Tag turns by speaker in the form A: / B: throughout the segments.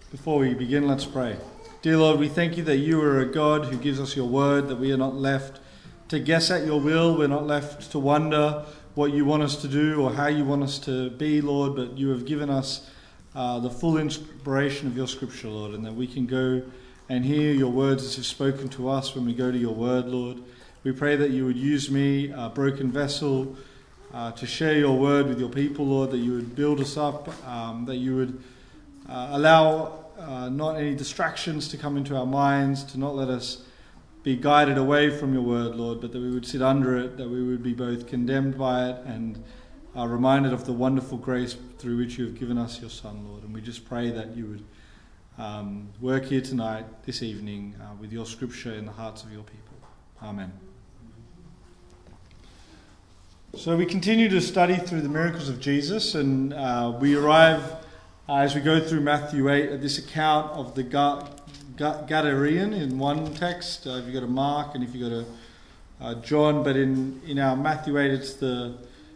A: Before we begin, let's pray. Dear Lord, we thank you that you are a God who gives us your word, that we are not left to guess at your will. We're not left to wonder what you want us to do or how you want us to be, Lord, but you have given us the full inspiration of your scripture, Lord, and that we can go and hear your words as you've spoken to us when we go to your word, Lord. We pray that you would use me, a broken vessel, to share your word with your people, Lord, that you would build us up, that you would allow not any distractions to come into our minds, to not let us be guided away from your word, Lord, but that we would sit under it, that we would be both condemned by it and reminded of the wonderful grace through which you have given us your Son, Lord. And we just pray that you would work here tonight, this evening, with your scripture in the hearts of your people. Amen. So we continue to study through the miracles of Jesus, and we arrive, as we go through Matthew 8, at this account of the Gadarean in one text. If you go to Mark and if you go to John, but in our Matthew 8 it's the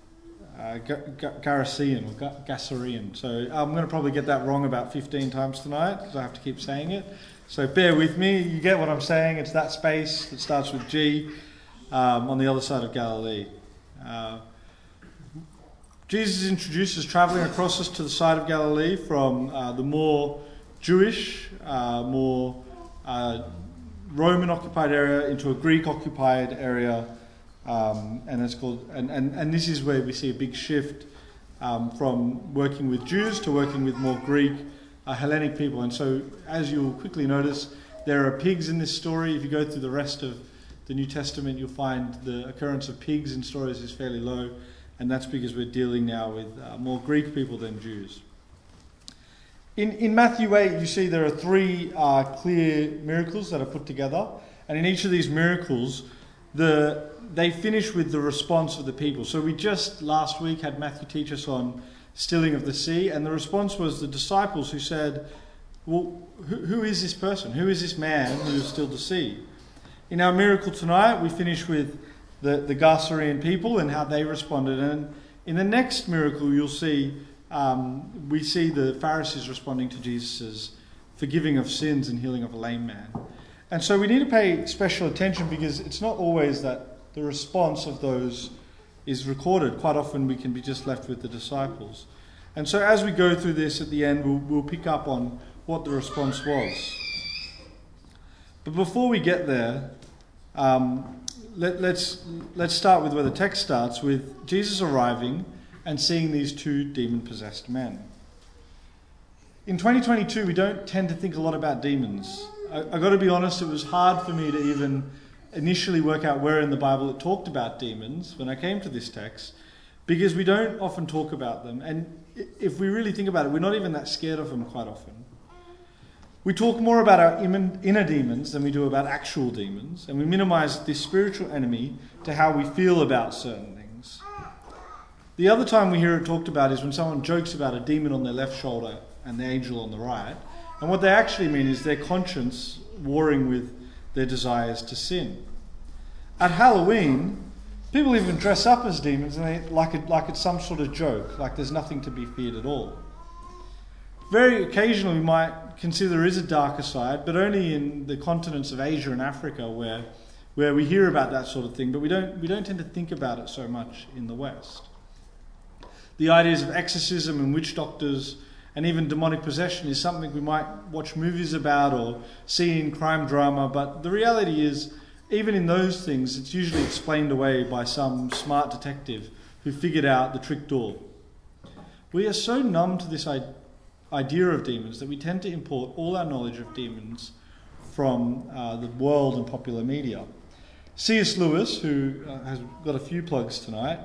A: Gerasean or Gasarean. So I'm going to probably get that wrong about 15 times tonight because I have to keep saying it. So bear with me. You get what I'm saying. It's that space that starts with G on the other side of Galilee. Jesus introduces travelling across us to the side of Galilee from the more Jewish, more Roman-occupied area into a Greek-occupied area, and it's called. And this is where we see a big shift from working with Jews to working with more Greek, Hellenic people. And so, as you'll quickly notice, there are pigs in this story. If you go through the rest of the New Testament, you'll find the occurrence of pigs in stories is fairly low. And that's because we're dealing now with more Greek people than Jews. In Matthew 8, you see there are three clear miracles that are put together. And in each of these miracles, they finish with the response of the people. So we just last week had Matthew teach us on stilling of the sea. And the response was the disciples who said, well, who is this person? Who is this man who has stilled the sea? In our miracle tonight, we finish with the Gerasean people and how they responded. And in the next miracle, you'll see, we see the Pharisees responding to Jesus' forgiving of sins and healing of a lame man. And so we need to pay special attention because it's not always that the response of those is recorded. Quite often we can be just left with the disciples. And so as we go through this at the end, we'll pick up on what the response was. But before we get there, let's start with where the text starts, with Jesus arriving and seeing these two demon-possessed men. In 2022, we don't tend to think a lot about demons. I've got to be honest, it was hard for me to even initially work out where in the Bible it talked about demons when I came to this text, because we don't often talk about them. And if we really think about it, we're not even that scared of them quite often. We talk more about our inner demons than we do about actual demons, and we minimize this spiritual enemy to how we feel about certain things. The other time we hear it talked about is when someone jokes about a demon on their left shoulder and the angel on the right, and what they actually mean is their conscience warring with their desires to sin. At Halloween, people even dress up as demons and like it's some sort of joke, like there's nothing to be feared at all. Very occasionally we might consider there is a darker side, but only in the continents of Asia and Africa where we hear about that sort of thing, but we don't tend to think about it so much in the West. The ideas of exorcism and witch doctors and even demonic possession is something we might watch movies about or see in crime drama, but the reality is, even in those things, it's usually explained away by some smart detective who figured out the trick door. We are so numb to this idea of demons that we tend to import all our knowledge of demons from the world and popular media. C.S. Lewis, who has got a few plugs tonight,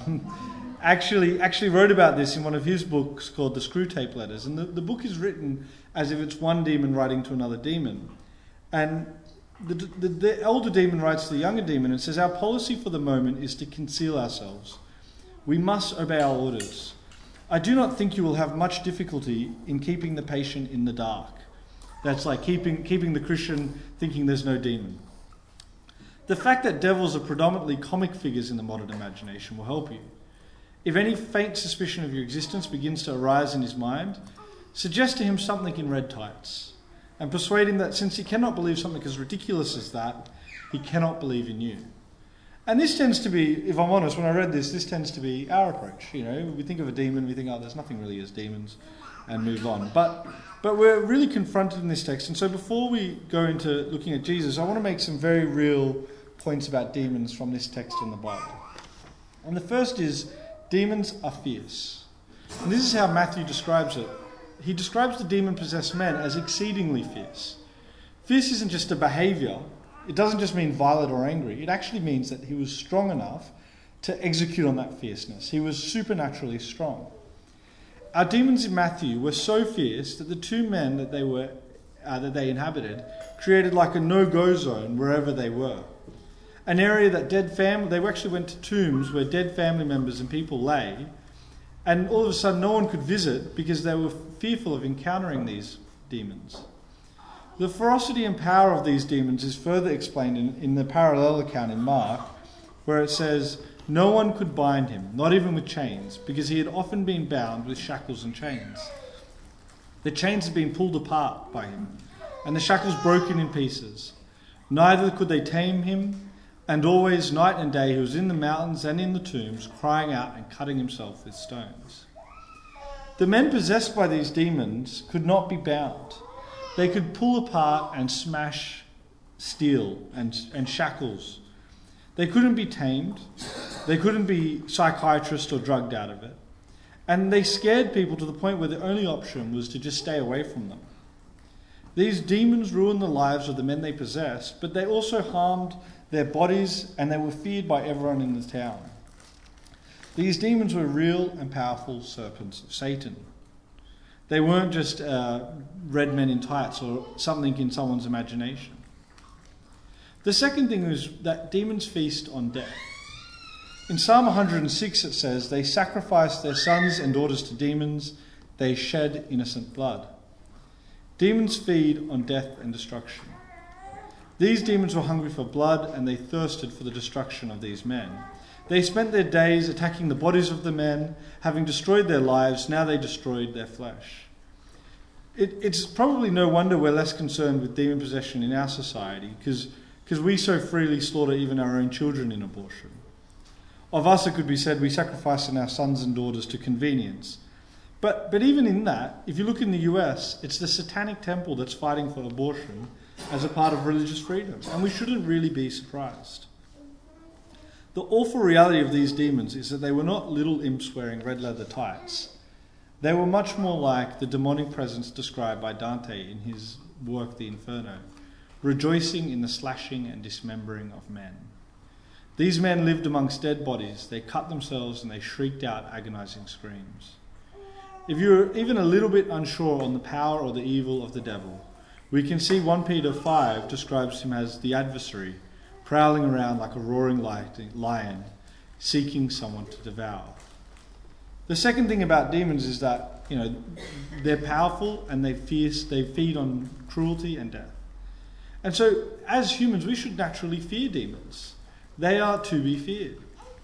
A: actually wrote about this in one of his books called The Screwtape Letters. And the book is written as if it's one demon writing to another demon. And the elder demon writes to the younger demon and says, our policy for the moment is to conceal ourselves. We must obey our orders. I do not think you will have much difficulty in keeping the patient in the dark. That's like keeping the Christian thinking there's no demon. The fact that devils are predominantly comic figures in the modern imagination will help you. If any faint suspicion of your existence begins to arise in his mind, suggest to him something in red tights and persuade him that since he cannot believe something as ridiculous as that, he cannot believe in you. And this tends to be, if I'm honest, when I read this tends to be our approach. We think of a demon, we think, oh, there's nothing really as demons, and move on. But we're really confronted in this text. And so before we go into looking at Jesus, I want to make some very real points about demons from this text in the Bible. And the first is, demons are fierce. And this is how Matthew describes it. He describes the demon-possessed men as exceedingly fierce. Fierce isn't just a behaviour. It doesn't just mean violent or angry. It actually means that he was strong enough to execute on that fierceness. He was supernaturally strong. Our demons in Matthew were so fierce that the two men that they inhabited created like a no-go zone wherever they were. An area that they actually went to tombs where dead family members and people lay, and all of a sudden no one could visit because they were fearful of encountering these demons. The ferocity and power of these demons is further explained in the parallel account in Mark, where it says, no one could bind him, not even with chains, because he had often been bound with shackles and chains. The chains had been pulled apart by him, and the shackles broken in pieces. Neither could they tame him, and always, night and day, he was in the mountains and in the tombs, crying out and cutting himself with stones. The men possessed by these demons could not be bound. They could pull apart and smash steel and shackles. They couldn't be tamed. They couldn't be psychiatrist or drugged out of it. And they scared people to the point where the only option was to just stay away from them. These demons ruined the lives of the men they possessed, but they also harmed their bodies, and they were feared by everyone in the town. These demons were real and powerful serpents of Satan. They weren't just red men in tights or something in someone's imagination. The second thing is that demons feast on death. In Psalm 106 it says, they sacrificed their sons and daughters to demons, they shed innocent blood. Demons feed on death and destruction. These demons were hungry for blood and they thirsted for the destruction of these men. They spent their days attacking the bodies of the men, having destroyed their lives, now they destroyed their flesh. It's probably no wonder we're less concerned with demon possession in our society, because we so freely slaughter even our own children in abortion. Of us it could be said we sacrifice our sons and daughters to convenience. But even in that, if you look in the US, it's the Satanic Temple that's fighting for abortion as a part of religious freedom, and we shouldn't really be surprised. The awful reality of these demons is that they were not little imps wearing red leather tights. They were much more like the demonic presence described by Dante in his work The Inferno, rejoicing in the slashing and dismembering of men. These men lived amongst dead bodies, they cut themselves and they shrieked out agonizing screams. If you're even a little bit unsure on the power or the evil of the devil, we can see 1 Peter 5 describes him as the adversary, prowling around like a roaring lion, seeking someone to devour. The second thing about demons is that, they're powerful and they feed on cruelty and death. And so, as humans, we should naturally fear demons. They are to be feared.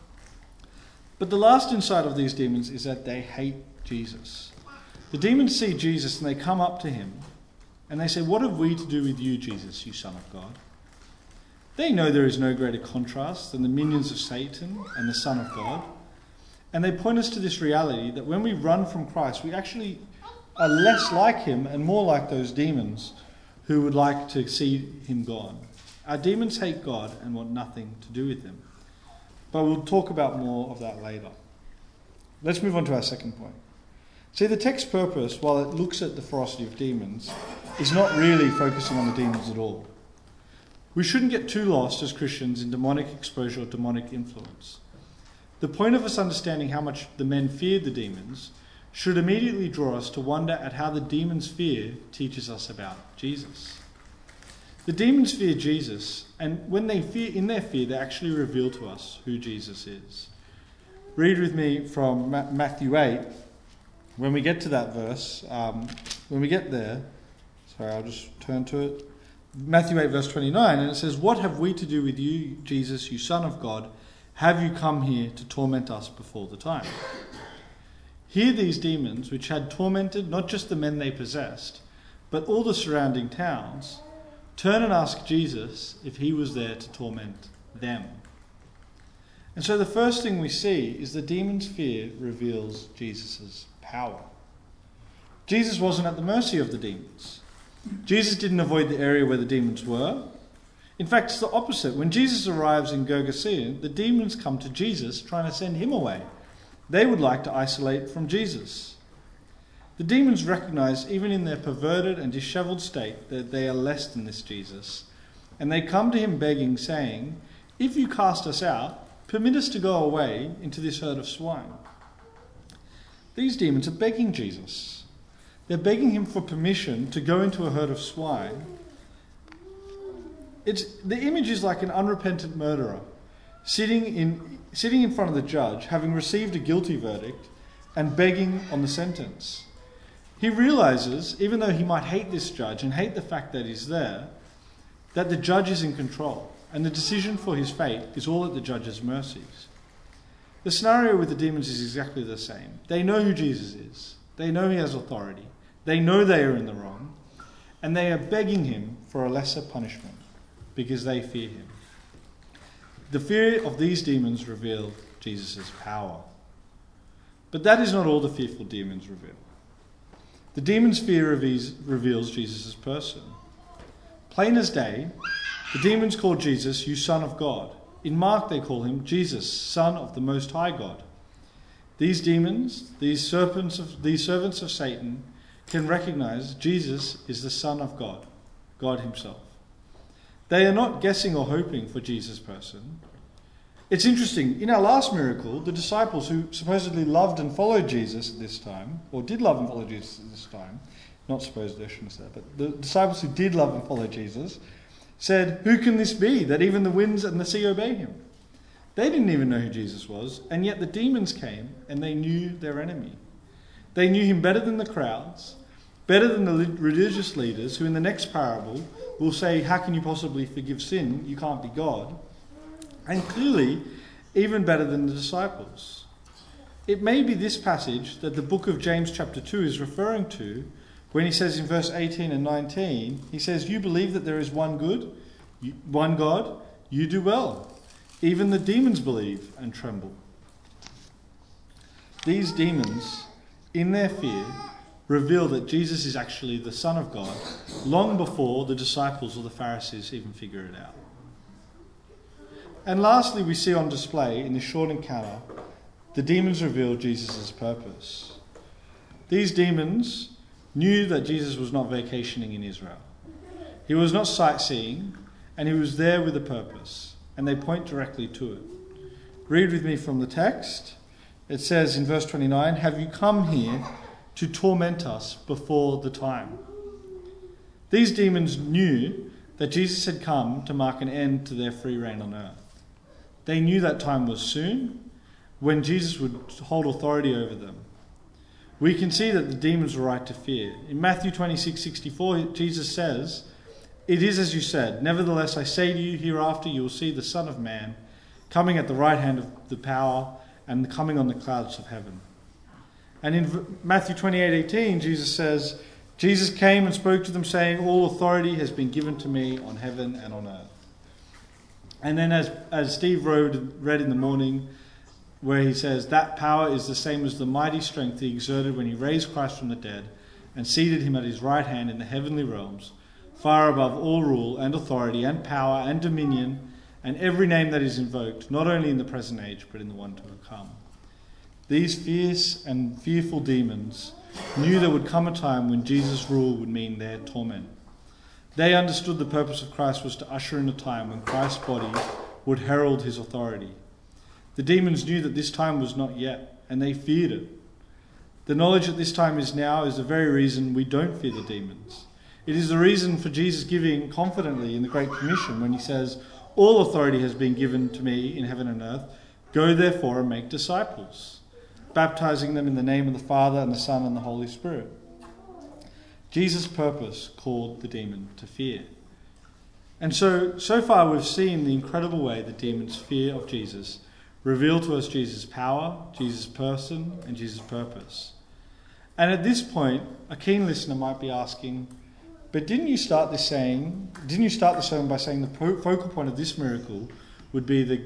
A: But the last insight of these demons is that they hate Jesus. The demons see Jesus and they come up to him and they say, "What have we to do with you, Jesus, you Son of God?" They know there is no greater contrast than the minions of Satan and the Son of God. And they point us to this reality that when we run from Christ, we actually are less like him and more like those demons who would like to see him gone. Our demons hate God and want nothing to do with him. But we'll talk about more of that later. Let's move on to our second point. See, the text's purpose, while it looks at the ferocity of demons, is not really focusing on the demons at all. We shouldn't get too lost as Christians in demonic exposure or demonic influence. The point of us understanding how much the men feared the demons should immediately draw us to wonder at how the demons' fear teaches us about Jesus. The demons fear Jesus, and when they fear, in their fear, they actually reveal to us who Jesus is. Read with me from Matthew 8. When we get to that verse, when we get there, I'll just turn to it. Matthew 8 verse 29, and it says, "What have we to do with you, Jesus, you Son of God? Have you come here to torment us before the time?" Here these demons, which had tormented not just the men they possessed, but all the surrounding towns, turn and ask Jesus if he was there to torment them. And so the first thing we see is the demons' fear reveals Jesus' power. Jesus wasn't at the mercy of the demons. Jesus didn't avoid the area where the demons were. In fact, it's the opposite. When Jesus arrives in Gergesene, the demons come to Jesus trying to send him away. They would like to isolate from Jesus. The demons recognize, even in their perverted and disheveled state, that they are less than this Jesus. And they come to him begging, saying, "If you cast us out, permit us to go away into this herd of swine." These demons are begging Jesus. They're begging him for permission to go into a herd of swine. The image is like an unrepentant murderer sitting in front of the judge, having received a guilty verdict, and begging on the sentence. He realizes, even though he might hate this judge and hate the fact that he's there, that the judge is in control, and the decision for his fate is all at the judge's mercies. The scenario with the demons is exactly the same. They know who Jesus is. They know he has authority. They know they are in the wrong, and they are begging him for a lesser punishment because they fear him. The fear of these demons reveal Jesus' power. But that is not all the fearful demons reveal. The demons' fear reveals Jesus' person. Plain as day, the demons call Jesus, "You Son of God." In Mark they call him Jesus, Son of the Most High God. These demons, these servants of Satan, can recognize Jesus is the Son of God, God himself. They are not guessing or hoping for Jesus' person. It's interesting, in our last miracle, the disciples who supposedly loved and followed Jesus at this time, or did love and follow Jesus at this time, not supposedly, I shouldn't say that, but the disciples who did love and follow Jesus said, "Who can this be, that even the winds and the sea obey him?" They didn't even know who Jesus was, and yet the demons came and they knew their enemy. They knew him better than the crowds, better than the religious leaders who in the next parable will say, "How can you possibly forgive sin? You can't be God." And clearly, even better than the disciples. It may be this passage that the book of James chapter 2 is referring to when he says in verse 18 and 19, he says, "You believe that there is one God, you do well. Even the demons believe and tremble." These demons, in their fear, reveal that Jesus is actually the Son of God long before the disciples or the Pharisees even figure it out. And lastly, we see on display in this short encounter, the demons reveal Jesus' purpose. These demons knew that Jesus was not vacationing in Israel. He was not sightseeing, and he was there with a purpose, and they point directly to it. Read with me from the text. It says in verse 29, "Have you come here to torment us before the time?" These demons knew that Jesus had come to mark an end to their free reign on earth. They knew that time was soon, when Jesus would hold authority over them. We can see that the demons were right to fear. In Matthew 26:64, Jesus says, "It is as you said, nevertheless I say to you, hereafter you will see the Son of Man coming at the right hand of the power and coming on the clouds of heaven." And in Matthew 28:18, Jesus says, "Jesus came and spoke to them, saying, all authority has been given to me on heaven and on earth." And then as Steve read in the morning, where he says, "That power is the same as the mighty strength he exerted when he raised Christ from the dead and seated him at his right hand in the heavenly realms, far above all rule and authority and power and dominion and every name that is invoked, not only in the present age, but in the one to come." These fierce and fearful demons knew there would come a time when Jesus' rule would mean their torment. They understood the purpose of Christ was to usher in a time when Christ's body would herald his authority. The demons knew that this time was not yet, and they feared it. The knowledge that this time is now is the very reason we don't fear the demons. It is the reason for Jesus giving confidently in the Great Commission when he says, "All authority has been given to me in heaven and earth. Go therefore and make disciples, baptizing them in the name of the Father and the Son and the Holy Spirit." Jesus' purpose called the demon to fear. And so far we've seen the incredible way the demons' fear of Jesus reveal to us Jesus' power, Jesus' person, and Jesus' purpose. And at this point, a keen listener might be asking, but didn't you start the sermon by saying the focal point of this miracle would be the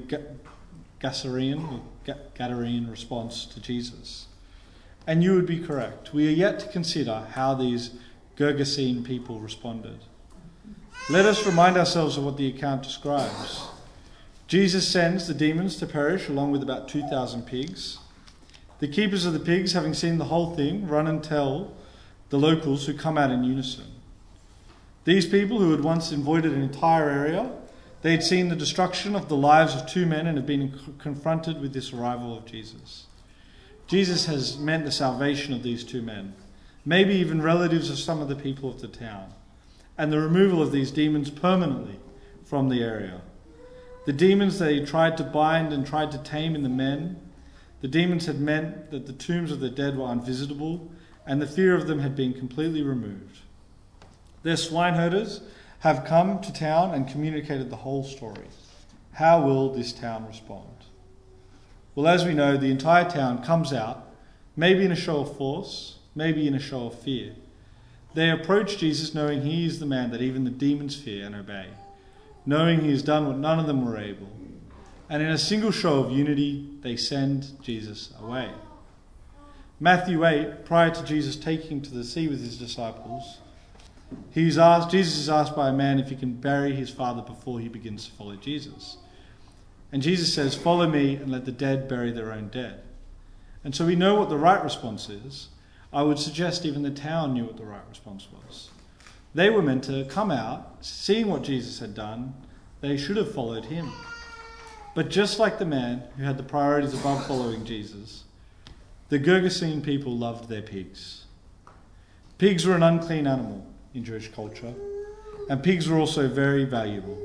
A: Gadarene response to Jesus? And you would be correct. We are yet to consider how these Gergesene people responded. Let us remind ourselves of what the account describes. Jesus sends the demons to perish along with about 2,000 pigs. The keepers of the pigs, having seen the whole thing, run and tell the locals, who come out in unison. These people, who had once avoided an entire area, they had seen the destruction of the lives of 2 men and have been confronted with this arrival of Jesus. Jesus has meant the salvation of these 2 men, maybe even relatives of some of the people of the town, and the removal of these demons permanently from the area. The demons they tried to bind and tried to tame in the men, the demons had meant that the tombs of the dead were unvisitable, and the fear of them had been completely removed. Their swineherders have come to town and communicated the whole story. How will this town respond? Well, as we know, the entire town comes out, maybe in a show of force, maybe in a show of fear. They approach Jesus knowing he is the man that even the demons fear and obey, knowing he has done what none of them were able. And in a single show of unity, they send Jesus away. Matthew 8, prior to Jesus taking to the sea with his disciples, Jesus is asked by a man if he can bury his father before he begins to follow Jesus. And Jesus says, "Follow me and let the dead bury their own dead." And so we know what the right response is. I would suggest even the town knew what the right response was. They were meant to come out, seeing what Jesus had done, they should have followed him. But just like the man who had the priorities above following Jesus, the Gergesene people loved their pigs. Pigs were an unclean animal in Jewish culture, and pigs were also very valuable.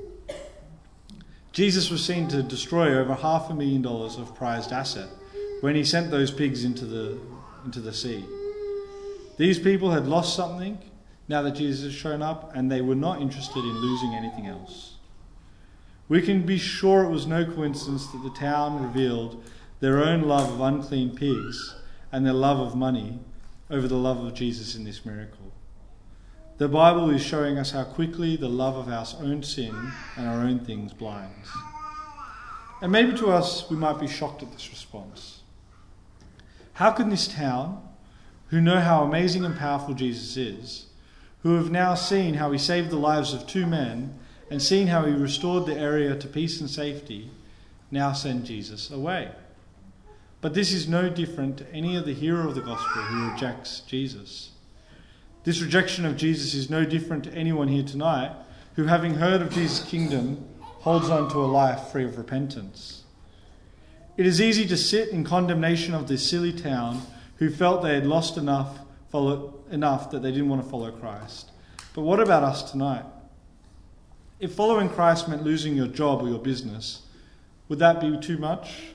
A: Jesus was seen to destroy over $500,000 of prized asset when he sent those pigs into the sea. These people had lost something now that Jesus had shown up, and they were not interested in losing anything else. We can be sure it was no coincidence that the town revealed their own love of unclean pigs and their love of money over the love of Jesus in this miracle. The Bible is showing us how quickly the love of our own sin and our own things blinds. And maybe to us, we might be shocked at this response. How can this town, who know how amazing and powerful Jesus is, who have now seen how he saved the lives of 2 men and seen how he restored the area to peace and safety, now send Jesus away? But this is no different to any other hero of the gospel who rejects Jesus. This rejection of Jesus is no different to anyone here tonight who, having heard of Jesus' kingdom, holds on to a life free of repentance. It is easy to sit in condemnation of this silly town who felt they had lost enough that they didn't want to follow Christ. But what about us tonight? If following Christ meant losing your job or your business, would that be too much?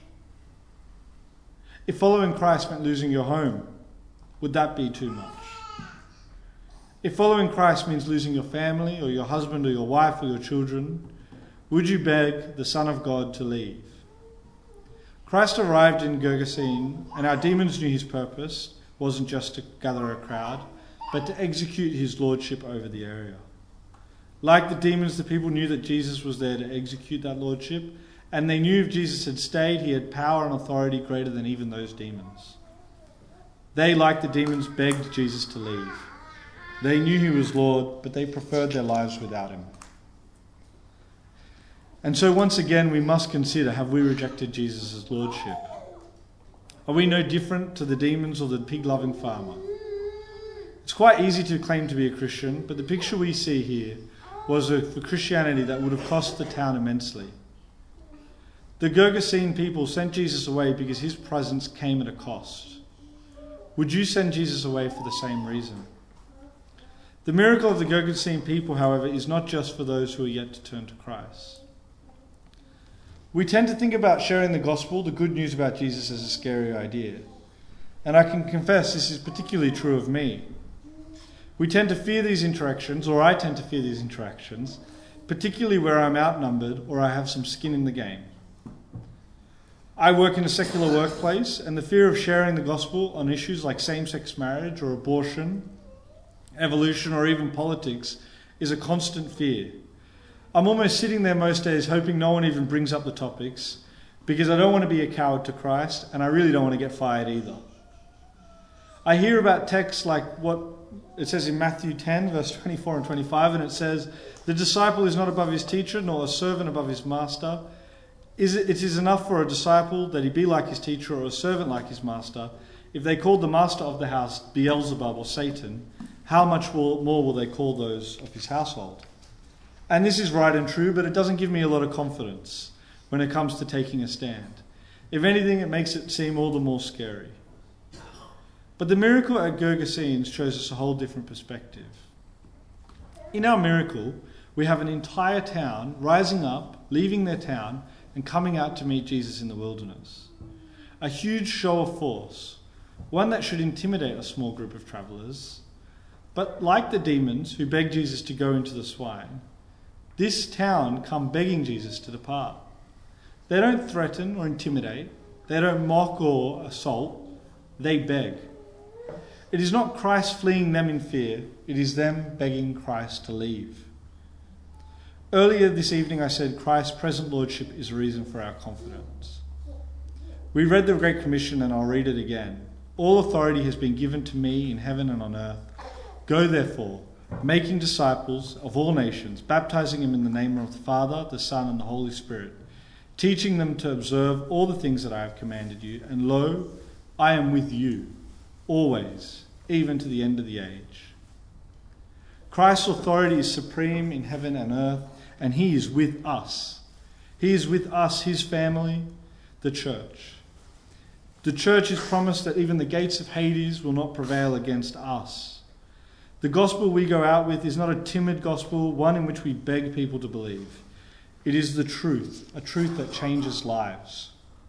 A: If following Christ meant losing your home, would that be too much? If following Christ means losing your family or your husband or your wife or your children, would you beg the Son of God to leave? Christ arrived in Gergesene, and our demons knew his purpose wasn't just to gather a crowd, but to execute his lordship over the area. Like the demons, the people knew that Jesus was there to execute that lordship, and they knew if Jesus had stayed, he had power and authority greater than even those demons. They, like the demons, begged Jesus to leave. They knew he was Lord, but they preferred their lives without him. And so once again, we must consider, have we rejected Jesus' lordship? Are we no different to the demons or the pig-loving farmer? It's quite easy to claim to be a Christian, but the picture we see here was for Christianity that would have cost the town immensely. The Gergesene people sent Jesus away because his presence came at a cost. Would you send Jesus away for the same reason? The miracle of the Gergesene people, however, is not just for those who are yet to turn to Christ. We tend to think about sharing the gospel, the good news about Jesus, as a scary idea. And I can confess this is particularly true of me. We tend to fear these interactions, or I tend to fear these interactions, particularly where I'm outnumbered or I have some skin in the game. I work in a secular workplace, and the fear of sharing the gospel on issues like same-sex marriage or abortion, evolution, or even politics is a constant fear. I'm almost sitting there most days hoping no one even brings up the topics, because I don't want to be a coward to Christ, and I really don't want to get fired either. I hear about texts like what it says in Matthew 10, verse 24 and 25, and it says, "The disciple is not above his teacher, nor a servant above his master. It is enough for a disciple that he be like his teacher, or a servant like his master. If they called the master of the house Beelzebub or Satan, how much more will they call those of his household?" And this is right and true, but it doesn't give me a lot of confidence when it comes to taking a stand. If anything, it makes it seem all the more scary. But the miracle at Gergesenes shows us a whole different perspective. In our miracle, we have an entire town rising up, leaving their town, and coming out to meet Jesus in the wilderness. A huge show of force, one that should intimidate a small group of travellers. But like the demons who begged Jesus to go into the swine, this town come begging Jesus to depart. They don't threaten or intimidate. They don't mock or assault. They beg. It is not Christ fleeing them in fear. It is them begging Christ to leave. Earlier this evening I said Christ's present lordship is a reason for our confidence. We read the Great Commission, and I'll read it again. "All authority has been given to me in heaven and on earth. Go therefore, making disciples of all nations, baptizing them in the name of the Father, the Son, and the Holy Spirit, teaching them to observe all the things that I have commanded you. And lo, I am with you always, even to the end of the age." Christ's authority is supreme in heaven and earth, and he is with us. He is with us, his family, the church. The church is promised that even the gates of Hades will not prevail against us. The gospel we go out with is not a timid gospel, one in which we beg people to believe. It is the truth, a truth that changes lives.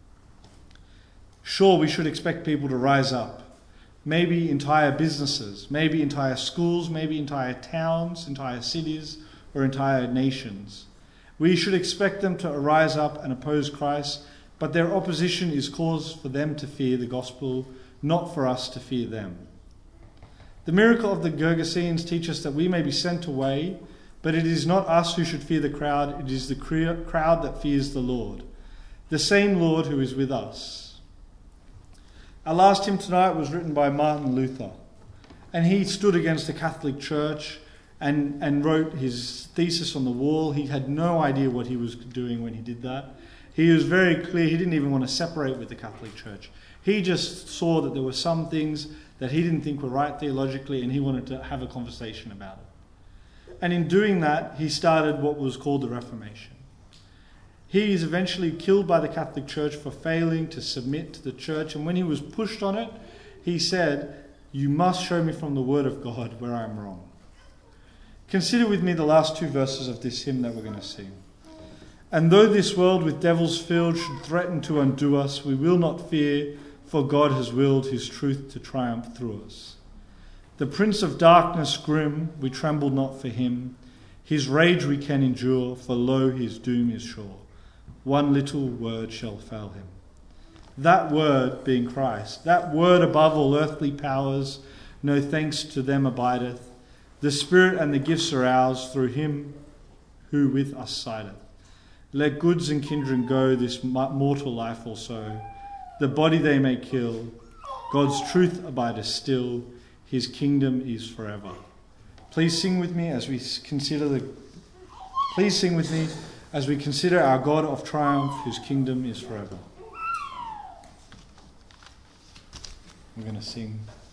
A: Sure, we should expect people to rise up. Maybe entire businesses, maybe entire schools, maybe entire towns, entire cities, or entire nations. We should expect them to rise up and oppose Christ, but their opposition is cause for them to fear the gospel, not for us to fear them. The miracle of the Gergesenes teaches us that we may be sent away, but it is not us who should fear the crowd, it is the crowd that fears the Lord, the same Lord who is with us. Our last hymn tonight was written by Martin Luther, and he stood against the Catholic Church and wrote his thesis on the wall. He had no idea what he was doing when he did that. He was very clear. He didn't even want to separate with the Catholic Church. He just saw that there were some things that he didn't think were right theologically, and he wanted to have a conversation about it. And in doing that, he started what was called the Reformation. He is eventually killed by the Catholic Church for failing to submit to the church. And when he was pushed on it, he said, "You must show me from the Word of God where I'm wrong." Consider with me the last two verses of this hymn that we're going to sing. "And though this world with devils filled should threaten to undo us, we will not fear, for God has willed his truth to triumph through us. The prince of darkness grim, we tremble not for him. His rage we can endure, for lo, his doom is sure. One little word shall fell him." That word being Christ, that word above all earthly powers, no thanks to them abideth. The Spirit and the gifts are ours through him who with us sideth. Let goods and kindred go, this mortal life also. The body they may kill. God's truth abideth still. His kingdom is forever. Please sing with me as we consider our God of triumph, whose kingdom is forever. We're going to sing